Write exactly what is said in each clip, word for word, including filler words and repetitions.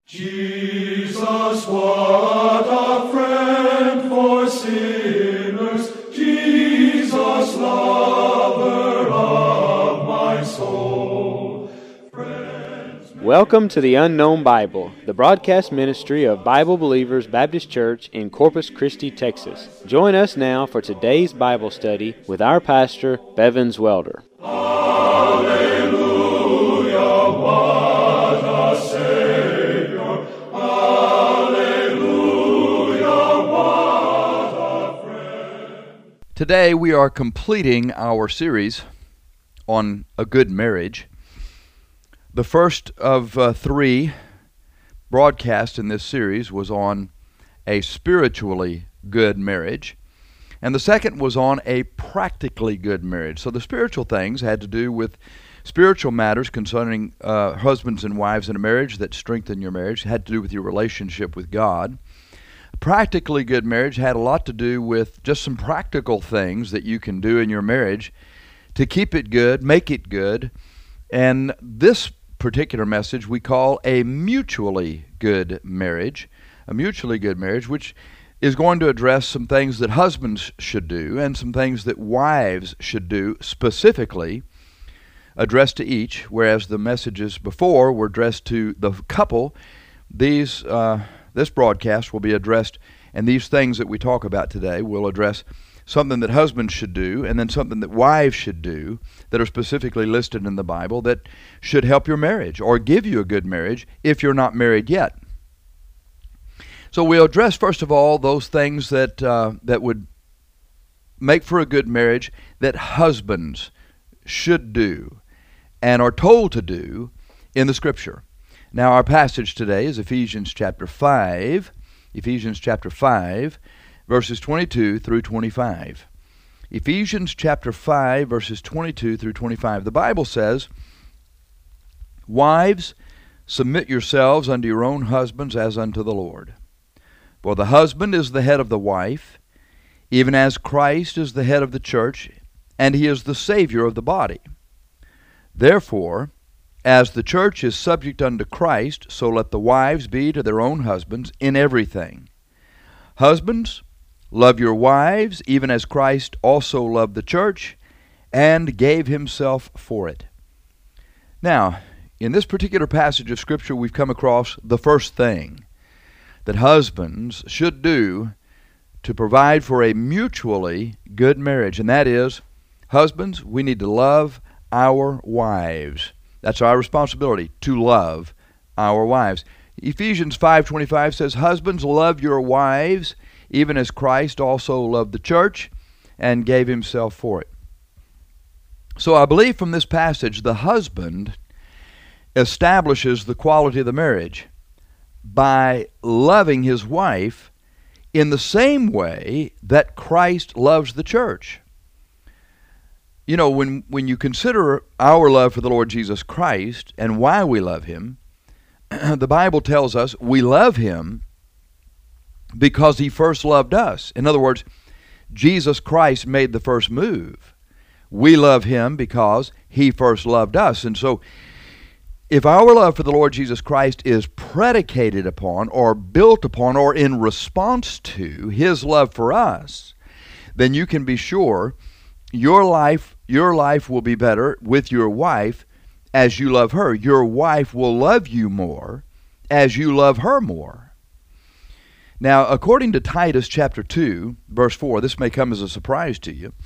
Jesus, what a friend for sinners, Jesus, lover of my soul. Friends, Welcome to the Unknown Bible, the broadcast ministry of Bible Believers Baptist Church in Corpus Christi, Texas. Join us now for today's Bible study with our pastor, Bevins Welder. Hallelujah, what a Savior. Hallelujah, what a friend. Today we are completing our series on a good marriage. The first of uh, three broadcasts in this series was on a spiritually good marriage, and the second was on a practically good marriage. So the spiritual things had to do with spiritual matters concerning uh, husbands and wives in a marriage that strengthen your marriage, had to do with your relationship with God. A practically good marriage had a lot to do with just some practical things that you can do in your marriage to keep it good, make it good, and this particular message we call a mutually good marriage, a mutually good marriage, which is going to address some things that husbands should do and some things that wives should do, specifically addressed to each, whereas the messages before were addressed to the couple. These, uh, this broadcast will be addressed, and these things that we talk about today will address something that husbands should do, and then something that wives should do that are specifically listed in the Bible that should help your marriage or give you a good marriage if you're not married yet. So we'll address, first of all, those things that uh, that would make for a good marriage that husbands should do and are told to do in the Scripture. Now, our passage today is Ephesians chapter five, Ephesians chapter five, verses twenty-two through twenty-five. Ephesians chapter five, verses twenty-two through twenty-five. The Bible says, "Wives, submit yourselves unto your own husbands as unto the Lord. For the husband is the head of the wife, even as Christ is the head of the church, and he is the Savior of the body. Therefore, as the church is subject unto Christ, so let the wives be to their own husbands in everything. Husbands, love your wives, even as Christ also loved the church, and gave himself for it." Now, in this particular passage of Scripture, we've come across the first thing that husbands should do to provide for a mutually good marriage, and that is, husbands, we need to love our wives. That's our responsibility, to love our wives. Ephesians five twenty-five says, "Husbands, love your wives, even as Christ also loved the church and gave himself for it." So I believe from this passage, the husband establishes the quality of the marriage by loving his wife in the same way that Christ loves the church. You know, when, when you consider our love for the Lord Jesus Christ and why we love him, the Bible tells us we love him because he first loved us. In other words, Jesus Christ made the first move. We love him because he first loved us. And so, if our love for the Lord Jesus Christ is predicated upon or built upon or in response to his love for us, then you can be sure your life, your life will be better with your wife as you love her. Your wife will love you more as you love her more. Now, according to Titus chapter two, verse four, this may come as a surprise to you,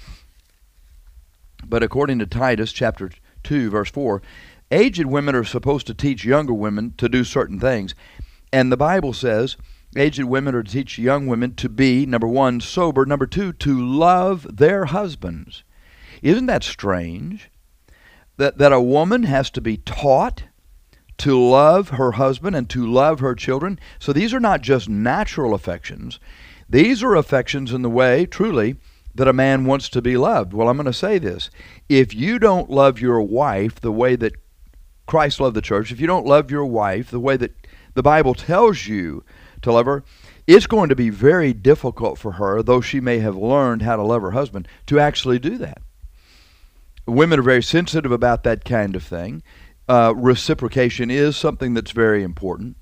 but according to Titus chapter two, verse four, aged women are supposed to teach younger women to do certain things. And the Bible says aged women are to teach young women to be, number one, sober, number two, to love their husbands. Isn't that strange? That, that a woman has to be taught to love her husband and to love her children. So these are not just natural affections. These are affections in the way, truly, that a man wants to be loved. Well, I'm going to say this. If you don't love your wife the way that Christ loved the church, if you don't love your wife the way that the Bible tells you to love her, it's going to be very difficult for her, though she may have learned how to love her husband, to actually do that. Women are very sensitive about that kind of thing. Uh, reciprocation is something that's very important.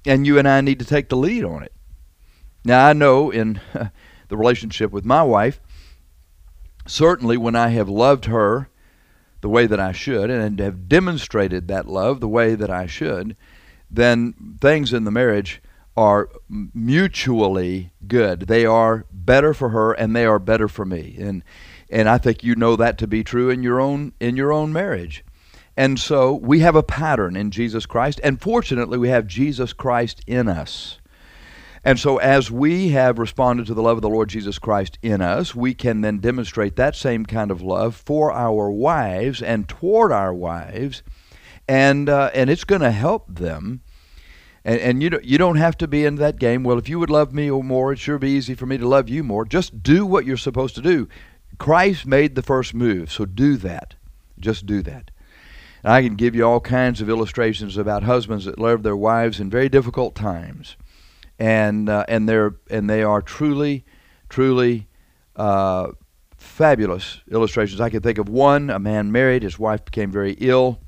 and you and I need to take the lead on it. Now, I know in the relationship with my wife, certainly when I have loved her the way that I should and have demonstrated that love the way that I should, then things in the marriage are mutually good. They are better for her and they are better for me. And and I think you know that to be true in your own in your own marriage. And so we have a pattern in Jesus Christ, and fortunately we have Jesus Christ in us. And so as we have responded to the love of the Lord Jesus Christ in us, we can then demonstrate that same kind of love for our wives and toward our wives, and uh, and it's going to help them. And, and you don't, you don't have to be in that game. Well, if you would love me more, it'd sure be easy for me to love you more. Just do what you're supposed to do. Christ made the first move, so do that. Just do that. And I can give you all kinds of illustrations about husbands that love their wives in very difficult times. And uh, and they're and they are truly, truly uh, fabulous illustrations. I can think of one: a man married, his wife became very ill,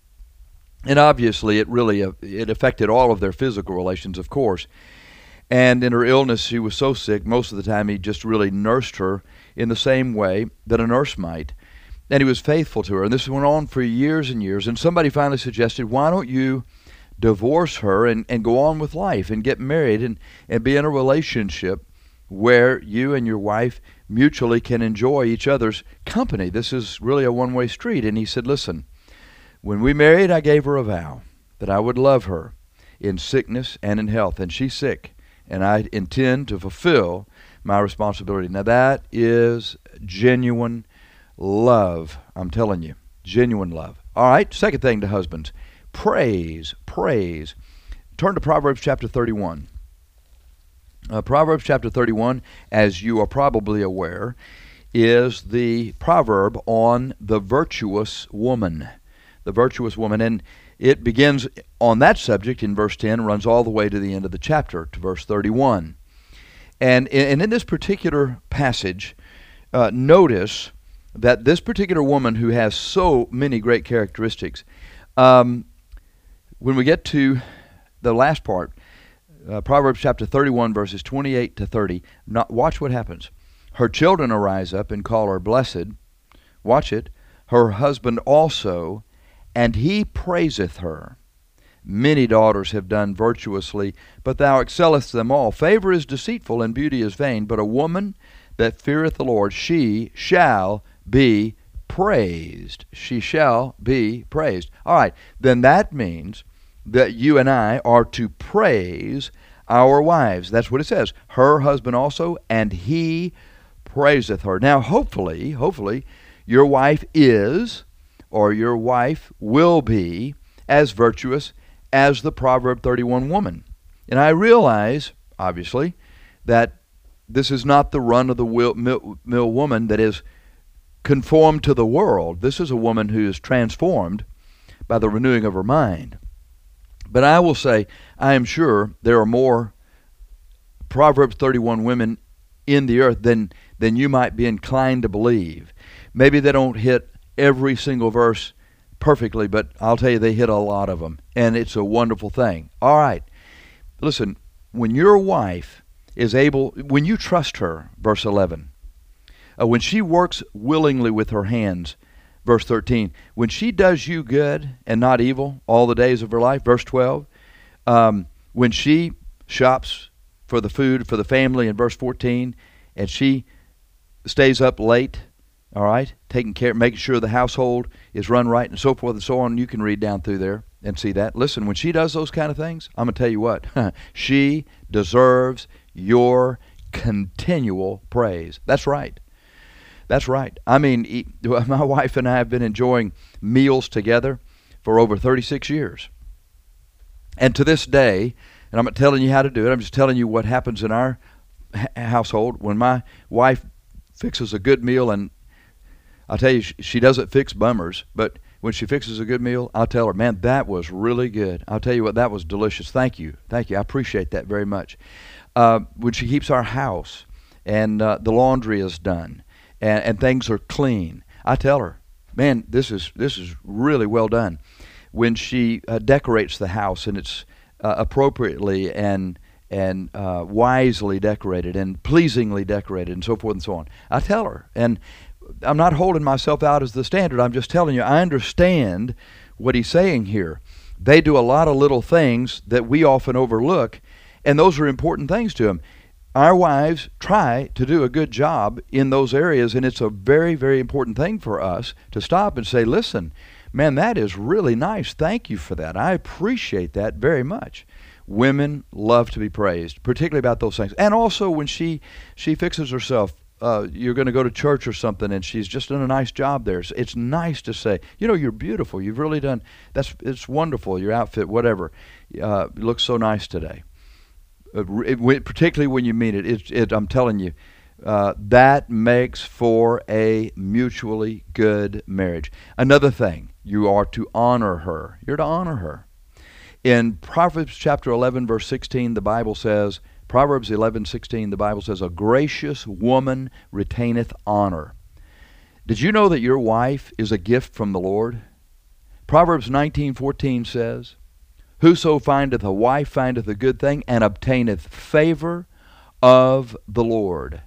and obviously it really uh, it affected all of their physical relations, of course. And in her illness, she was so sick. Most of the time, he just really nursed her in the same way that a nurse might, and he was faithful to her. And this went on for years and years. And somebody finally suggested, "Why don't you divorce her and, and go on with life and get married and, and be in a relationship where you and your wife mutually can enjoy each other's company? This is really a one-way street." And he said, "Listen, when we married, I gave her a vow that I would love her in sickness and in health, and she's sick, and I intend to fulfill my responsibility." Now that is genuine love, I'm telling you, genuine love. All right, second thing to husbands. Praise, praise. Turn to Proverbs chapter thirty-one. Uh, Proverbs chapter thirty-one, as you are probably aware, is the proverb on the virtuous woman. The virtuous woman. And it begins on that subject in verse ten, runs all the way to the end of the chapter, to verse thirty-one. And, and in this particular passage, uh, notice that this particular woman who has so many great characteristics, um, when we get to the last part, uh, Proverbs chapter thirty-one, verses twenty-eight to thirty, not, watch what happens. Her children arise up and call her blessed. Watch it. Her husband also, and he praiseth her. Many daughters have done virtuously, but thou excellest them all. Favor is deceitful, and beauty is vain, but a woman that feareth the Lord, she shall be praised. She shall be praised. All right, then that means that you and I are to praise our wives. That's what it says. Her husband also, and he praiseth her. Now, hopefully, hopefully, your wife is, or your wife will be, as virtuous as the Proverb thirty-one woman. And I realize, obviously, that this is not the run-of-the-mill woman that is conformed to the world. This is a woman who is transformed by the renewing of her mind. But I will say, I am sure there are more Proverbs thirty-one women in the earth than, than you might be inclined to believe. Maybe they don't hit every single verse perfectly, but I'll tell you, they hit a lot of them, and it's a wonderful thing. All right, listen, when your wife is able, when you trust her, verse eleven, uh, when she works willingly with her hands, verse thirteen, when she does you good and not evil all the days of her life, verse twelve, um, when she shops for the food for the family in verse fourteen, and she stays up late, all right, taking care, making sure the household is run right and so forth and so on. You can read down through there and see that. Listen, when she does those kind of things, I'm going to tell you what, she deserves your continual praise. That's right. That's right. I mean, my wife and I have been enjoying meals together for over thirty-six years. And to this day, and I'm not telling you how to do it, I'm just telling you what happens in our household. When my wife fixes a good meal, and I'll tell you, she doesn't fix bummers, but when she fixes a good meal, I'll tell her, man, that was really good. I'll tell you what, that was delicious. Thank you. Thank you. I appreciate that very much. Uh, when she keeps our house and uh, the laundry is done and, and things are clean, I tell her, man, this is this is really well done. When she uh, decorates the house and it's uh, appropriately and and uh, wisely decorated and pleasingly decorated and so forth and so on. I tell her, and I'm not holding myself out as the standard. I'm just telling you, I understand what he's saying here. They do a lot of little things that we often overlook, and those are important things to them. Our wives try to do a good job in those areas, and it's a very, very important thing for us to stop and say, listen, man, that is really nice. Thank you for that. I appreciate that very much. Women love to be praised, particularly about those things. And also when she she fixes herself, uh, you're going to go to church or something, and she's just done a nice job there. It's, it's nice to say, you know, you're beautiful. You've really done, that's it's wonderful, your outfit, whatever. Uh, looks so nice today. Uh, it, particularly when you mean it, it, it I'm telling you, uh, that makes for a mutually good marriage. Another thing, you are to honor her. You're to honor her. In Proverbs chapter eleven, verse sixteen, the Bible says, Proverbs eleven sixteen, the Bible says, a gracious woman retaineth honor. Did you know that your wife is a gift from the Lord? Proverbs nineteen fourteen says, whoso findeth a wife findeth a good thing, and obtaineth favor of the Lord.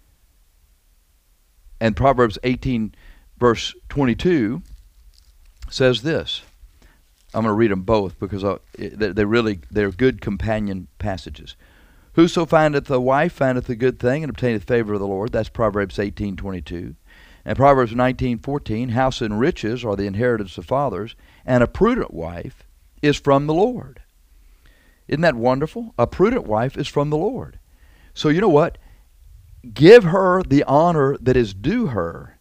And Proverbs eighteen, verse twenty-two says this. I'm going to read them both because they really they're good companion passages. Whoso findeth a wife findeth a good thing and obtaineth favor of the Lord. That's Proverbs eighteen twenty-two. And Proverbs nineteen fourteen, house and riches are the inheritance of fathers, and a prudent wife is from the Lord. Isn't that wonderful? A prudent wife is from the Lord. So you know what? Give her the honor that is due her,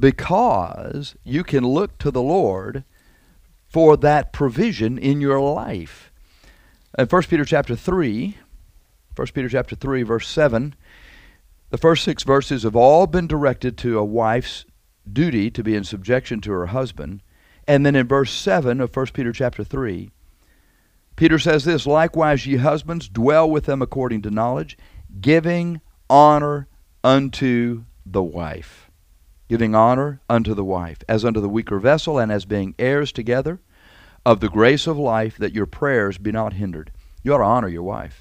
because you can look to the Lord for that provision in your life. In First Peter chapter three, First Peter chapter three, verse seven, the first six verses have all been directed to a wife's duty to be in subjection to her husband. And then in verse seven of First Peter chapter three, Peter says this, likewise ye husbands, dwell with them according to knowledge, giving honor unto the wife. Giving honor unto the wife, as unto the weaker vessel, and as being heirs together of the grace of life, that your prayers be not hindered. You ought to honor your wife.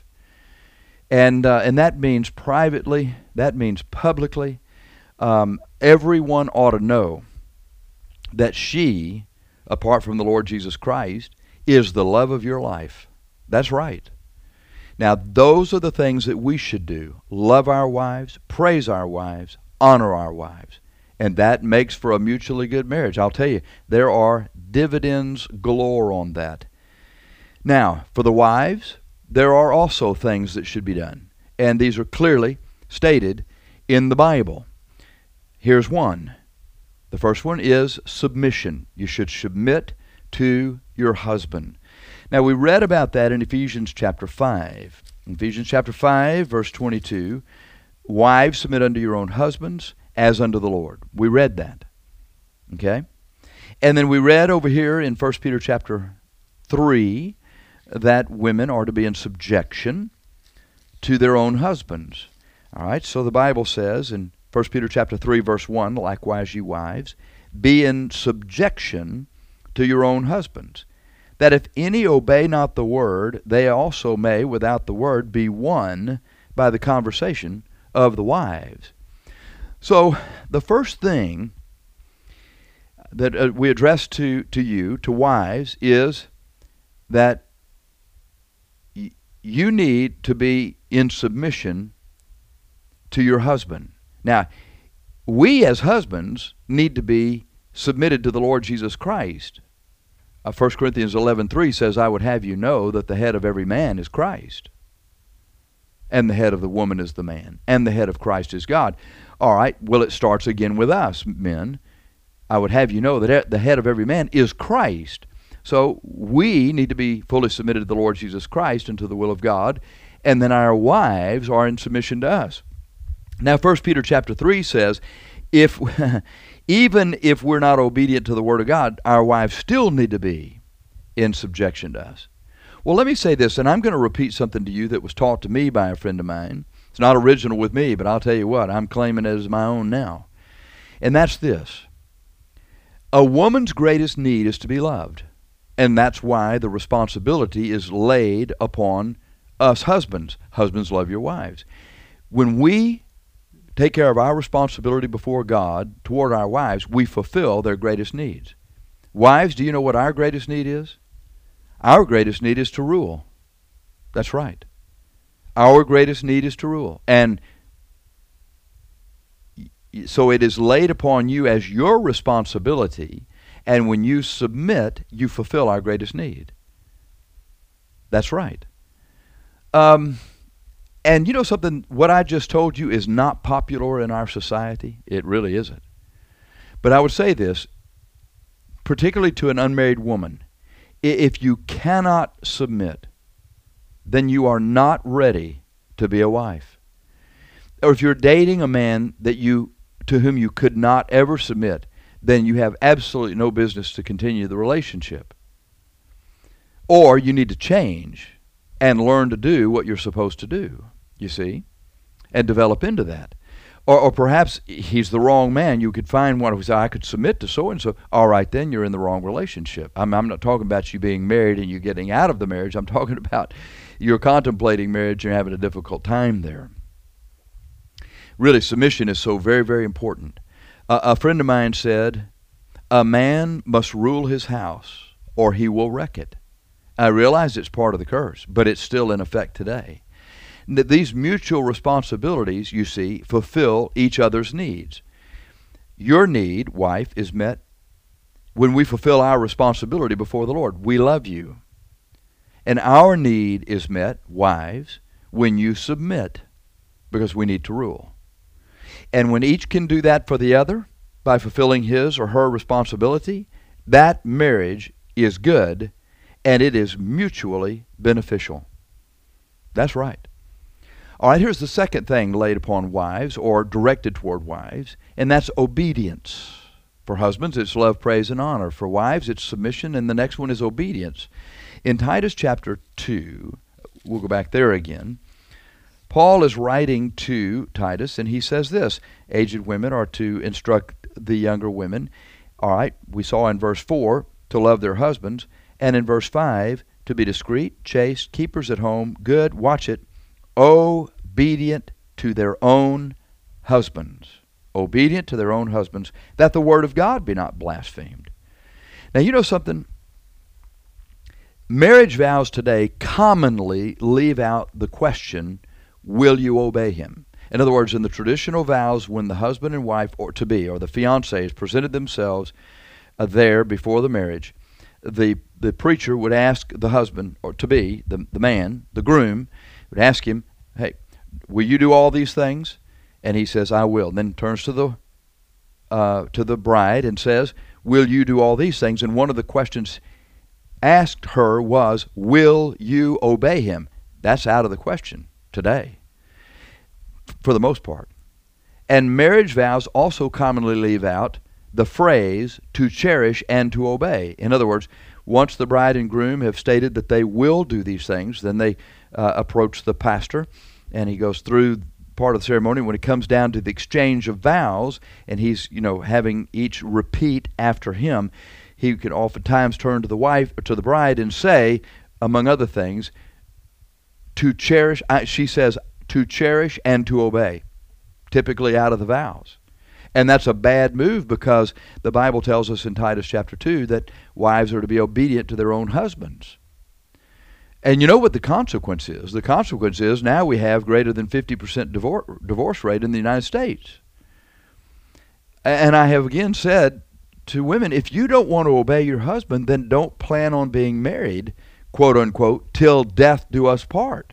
And uh, and that means privately, that means publicly. Um, everyone ought to know that she, apart from the Lord Jesus Christ, is the love of your life. That's right. Now, those are the things that we should do. Love our wives, praise our wives, honor our wives. And that makes for a mutually good marriage. I'll tell you, there are dividends galore on that. Now, for the wives, there are also things that should be done. And these are clearly stated in the Bible. Here's one. The first one is submission. You should submit to your husband. Now, we read about that in Ephesians chapter five. In Ephesians chapter five, verse twenty-two, wives, submit unto your own husbands, as unto the Lord. We read that. Okay? And then we read over here in First Peter chapter three that women are to be in subjection to their own husbands. All right? So the Bible says in First Peter chapter three, verse one, likewise ye wives, be in subjection to your own husbands, that if any obey not the word, they also may, without the word, be won by the conversation of the wives. So the first thing that uh, we address to, to you, to wives, is that y- you need to be in submission to your husband. Now, we as husbands need to be submitted to the Lord Jesus Christ. Uh, First Corinthians eleven three says, I would have you know that the head of every man is Christ, and the head of the woman is the man, and the head of Christ is God. All right, well, it starts again with us, men. I would have you know that the head of every man is Christ. So we need to be fully submitted to the Lord Jesus Christ and to the will of God, and then our wives are in submission to us. Now, First Peter chapter three says, if even if we're not obedient to the Word of God, our wives still need to be in subjection to us. Well, let me say this, and I'm going to repeat something to you that was taught to me by a friend of mine. It's not original with me, but I'll tell you what, I'm claiming it as my own now. And that's this. A woman's greatest need is to be loved. And that's why the responsibility is laid upon us husbands. Husbands, love your wives. When we take care of our responsibility before God toward our wives, we fulfill their greatest needs. Wives, do you know what our greatest need is? Our greatest need is to rule. That's right. Our greatest need is to rule. And so it is laid upon you as your responsibility, and when you submit, you fulfill our greatest need. That's right. Um, and you know something, what I just told you is not popular in our society. It really isn't. But I would say this, particularly to an unmarried woman, if you cannot submit, then you are not ready to be a wife. Or if you're dating a man that you to whom you could not ever submit, then you have absolutely no business to continue the relationship. Or you need to change and learn to do what you're supposed to do, you see, and develop into that. Or, or perhaps he's the wrong man. You could find one who says, I could submit to so-and-so. All right, then you're in the wrong relationship. I'm, I'm not talking about you being married and you getting out of the marriage. I'm talking about you're contemplating marriage and you're having a difficult time there. Really, submission is so very, very important. Uh, a friend of mine said, a man must rule his house or he will wreck it. I realize it's part of the curse, but it's still in effect today. These mutual responsibilities, you see, fulfill each other's needs. Your need, wife, is met when we fulfill our responsibility before the Lord. We love you. And our need is met, wives, when you submit, because we need to rule. And when each can do that for the other by fulfilling his or her responsibility, that marriage is good and it is mutually beneficial. That's right. All right, here's the second thing laid upon wives or directed toward wives, and that's obedience. For husbands, it's love, praise, and honor. For wives, it's submission, and the next one is obedience. In Titus chapter two, we'll go back there again, Paul is writing to Titus, and he says this, aged women are to instruct the younger women. All right, we saw in verse four, to love their husbands, and in verse five, to be discreet, chaste, keepers at home, good, watch it, obedient to their own husbands. Obedient to their own husbands, that the word of God be not blasphemed. Now, you know something? Marriage vows today commonly leave out the question, will you obey him? In other words, in the traditional vows, when the husband and wife or to be or the fiancés presented themselves uh, there before the marriage, the the preacher would ask the husband or to be, the, the man, the groom, would ask him, hey, will you do all these things? And he says, I will. And then turns to the uh, to the bride and says, will you do all these things? And one of the questions asked her was, will you obey him? That's out of the question today, for the most part. And marriage vows also commonly leave out the phrase to cherish and to obey. In other words, once the bride and groom have stated that they will do these things, then they uh, approach the pastor, and he goes through part of the ceremony. When it comes down to the exchange of vows, and he's, you know, having each repeat after him, he can oftentimes turn to the wife or to the bride and say, among other things, to cherish, she says, to cherish and to obey, typically out of the vows. And that's a bad move, because the Bible tells us in Titus chapter two that wives are to be obedient to their own husbands. And you know what the consequence is? The consequence is now we have greater than fifty percent divorce, divorce rate in the United States. And I have again said to women, if you don't want to obey your husband, then don't plan on being married, quote unquote, till death do us part.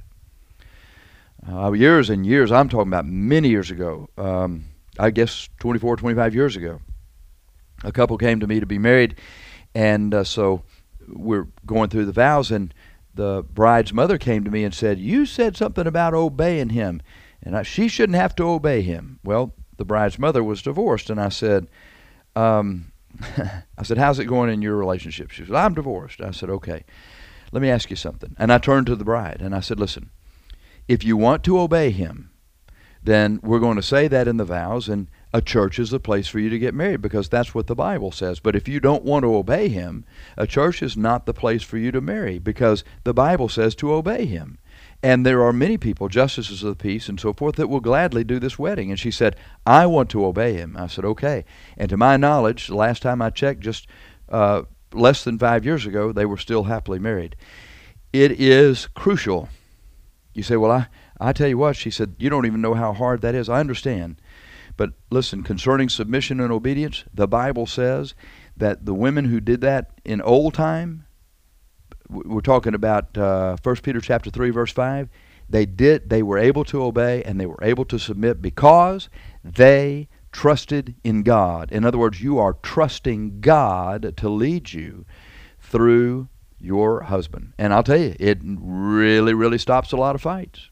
Uh, years and years, I'm talking about many years ago, um, I guess twenty-four, twenty-five years ago, a couple came to me to be married, and uh, so we're going through the vows, and the bride's mother came to me and said, you said something about obeying him, and I, she shouldn't have to obey him. Well, the bride's mother was divorced, and I said, um, I said, how's it going in your relationship? She said, I'm divorced. I said, okay, let me ask you something. And I turned to the bride, and I said, listen, if you want to obey him, then we're going to say that in the vows, and a church is the place for you to get married, because that's what the Bible says. But if you don't want to obey him, a church is not the place for you to marry, because the Bible says to obey him. And there are many people, justices of the peace and so forth, that will gladly do this wedding. And she said, I want to obey him. I said, okay. And to my knowledge, the last time I checked, just uh, less than five years ago, they were still happily married. It is crucial. You say, well, I, I tell you what, she said, you don't even know how hard that is. I understand. But listen, concerning submission and obedience, the Bible says that the women who did that in old time, we're talking about uh, First Peter chapter three, verse five, they did, they were able to obey and they were able to submit because they trusted in God. In other words, you are trusting God to lead you through your husband. And I'll tell you, it really, really stops a lot of fights.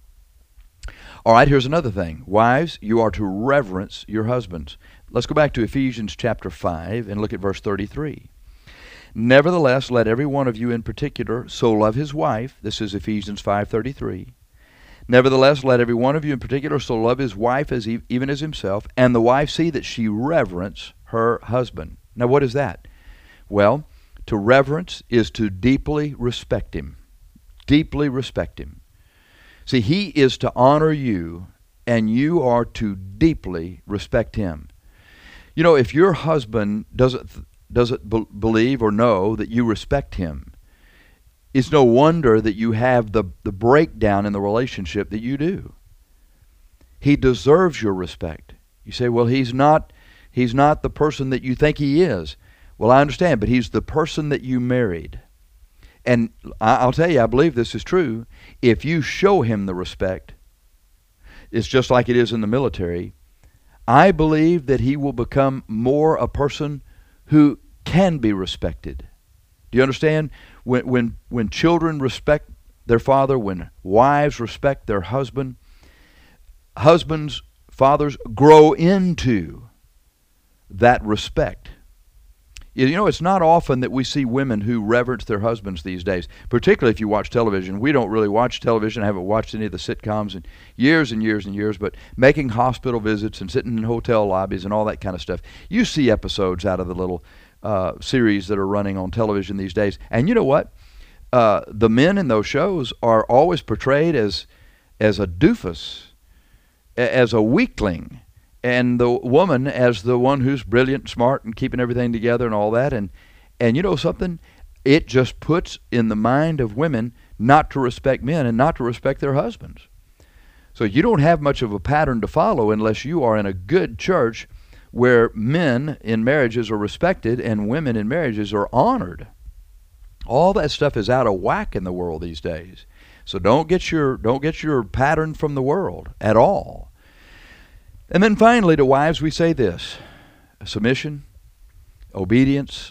All right, here's another thing. Wives, you are to reverence your husbands. Let's go back to Ephesians chapter five and look at verse thirty-three. Nevertheless, let every one of you in particular so love his wife. This is Ephesians five thirty-three. Nevertheless, let every one of you in particular so love his wife as he, even as himself, and the wife see that she reverence her husband. Now, what is that? Well, to reverence is to deeply respect him. Deeply respect him. See, he is to honor you, and you are to deeply respect him. You know, if your husband doesn't doesn't be- believe or know that you respect him, it's no wonder that you have the, the breakdown in the relationship that you do. He deserves your respect. You say, well, he's not he's not the person that you think he is. Well, I understand, but he's the person that you married. And I'll tell you, I believe this is true. If you show him the respect, it's just like it is in the military. I believe that he will become more a person who can be respected. Do you understand? When when when children respect their father, when wives respect their husband, husbands, fathers grow into that respect. You know, it's not often that we see women who reverence their husbands these days, particularly if you watch television. We don't really watch television. I haven't watched any of the sitcoms in years and years and years, but making hospital visits and sitting in hotel lobbies and all that kind of stuff. You see episodes out of the little uh, series that are running on television these days. And you know what? Uh, the men in those shows are always portrayed as, as a doofus, as a weakling, and the woman as the one who's brilliant, smart, and keeping everything together and all that. And and you know something? It just puts in the mind of women not to respect men and not to respect their husbands. So you don't have much of a pattern to follow unless you are in a good church where men in marriages are respected and women in marriages are honored. All that stuff is out of whack in the world these days. So don't get your don't get your pattern from the world at all. And then finally, to wives, we say this: submission, obedience,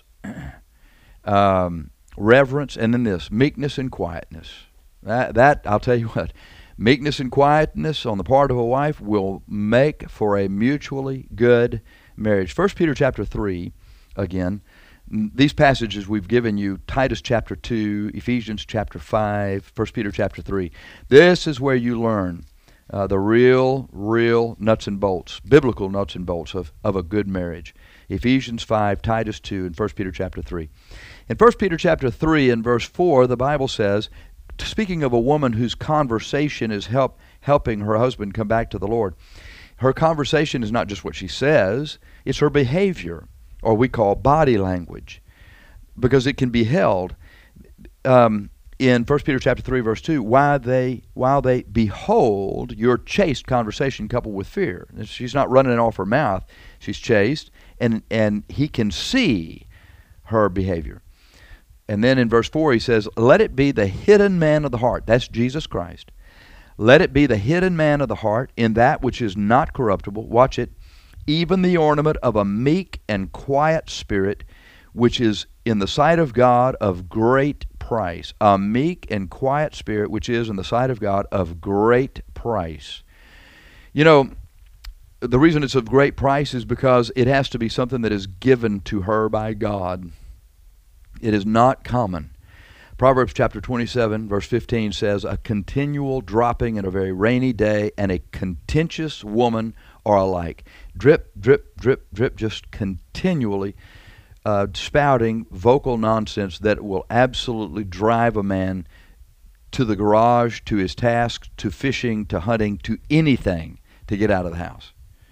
um, reverence, and then this, meekness and quietness. That, that, I'll tell you what, meekness and quietness on the part of a wife will make for a mutually good marriage. First Peter chapter three, again, these passages we've given you, Titus chapter two, Ephesians chapter five, First Peter chapter three. This is where you learn Uh, the real, real nuts and bolts, biblical nuts and bolts of, of a good marriage. Ephesians five, Titus two, and First Peter chapter three. In First Peter chapter three and verse four, the Bible says, speaking of a woman whose conversation is help, helping her husband come back to the Lord, her conversation is not just what she says, it's her behavior, or we call body language, because it can be held. Um, In First Peter chapter three, verse two, while they while they behold your chaste conversation coupled with fear. She's not running it off her mouth. She's chaste, and, and he can see her behavior. And then in verse four he says, let it be the hidden man of the heart. That's Jesus Christ. Let it be the hidden man of the heart in that which is not corruptible. Watch it. Even the ornament of a meek and quiet spirit, which is in the sight of God of great price. A meek and quiet spirit, which is in the sight of God of great price. You know, the reason it's of great price is because it has to be something that is given to her by God. It is not common. Proverbs chapter twenty-seven, verse fifteen says, a continual dropping in a very rainy day, and a contentious woman are alike. Drip, drip, drip, drip, just continually uh, spouting vocal nonsense that will absolutely drive a man to the garage, to his tasks, to fishing, to hunting, to anything to get out of the house.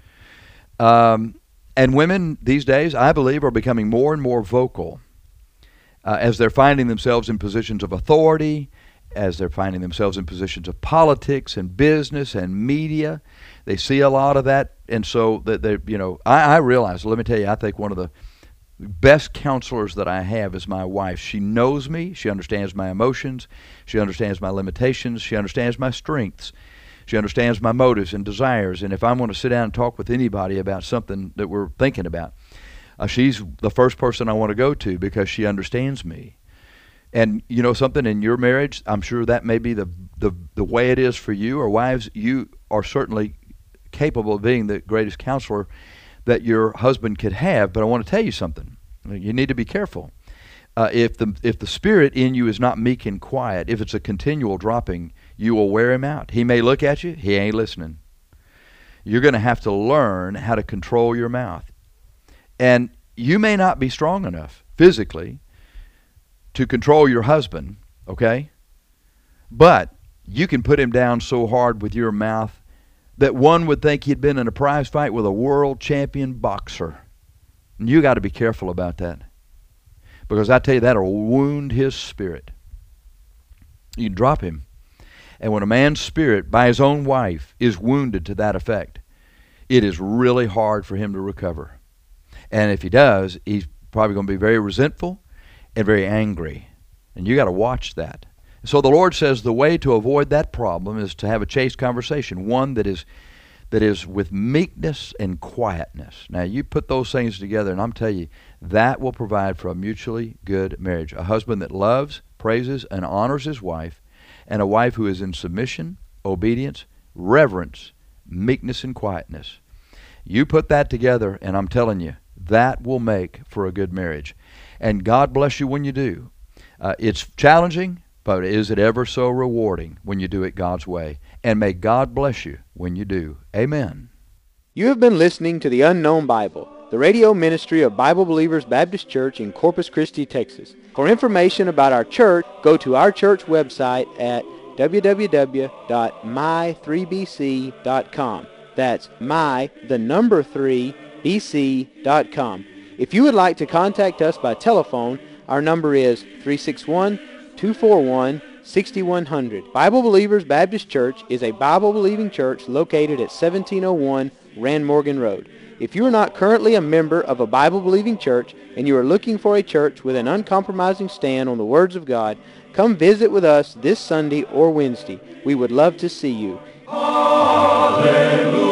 Um, and women these days, I believe, are becoming more and more vocal uh, as they're finding themselves in positions of authority, as they're finding themselves in positions of politics and business and media. They see a lot of that, and so that they, you know, I, I realize. Let me tell you, I think one of the best counselors that I have is my wife. She knows me. She understands my emotions. She understands my limitations. She understands my strengths. She understands my motives and desires. And if I want to sit down and talk with anybody about something that we're thinking about, uh, she's the first person I want to go to because she understands me. And you know something, in your marriage, I'm sure that may be the, the, the way it is for you, or wives, you are certainly capable of being the greatest counselor that your husband could have. But I want to tell you something. You need to be careful. Uh, if the if the spirit in you is not meek and quiet, if it's a continual dropping, you will wear him out. He may look at you, he ain't listening. You're going to have to learn how to control your mouth. And you may not be strong enough physically to control your husband, okay? But you can put him down so hard with your mouth that one would think he'd been in a prize fight with a world champion boxer. And you got to be careful about that. Because I tell you, that'll wound his spirit. You drop him. And when a man's spirit, by his own wife, is wounded to that effect, it is really hard for him to recover. And if he does, he's probably going to be very resentful and very angry. And you got to watch that. So the Lord says the way to avoid that problem is to have a chaste conversation, one that is that is with meekness and quietness. Now, you put those things together, and I'm telling you, that will provide for a mutually good marriage. A husband that loves, praises, and honors his wife, and a wife who is in submission, obedience, reverence, meekness, and quietness. You put that together, and I'm telling you, that will make for a good marriage. And God bless you when you do. Uh, it's challenging, but is it ever so rewarding when you do it God's way? And may God bless you when you do. Amen. You have been listening to The Unknown Bible, the radio ministry of Bible Believers Baptist Church in Corpus Christi, Texas. For information about our church, go to our church website at w w w dot my three b c dot com. That's my, the number three, b c dot com. If you would like to contact us by telephone, our number is three six one, two four one, six one zero zero. Bible Believers Baptist Church is a Bible-believing church located at seventeen oh one Rand Morgan Road. If you are not currently a member of a Bible-believing church and you are looking for a church with an uncompromising stand on the words of God, come visit with us this Sunday or Wednesday. We would love to see you. Hallelujah.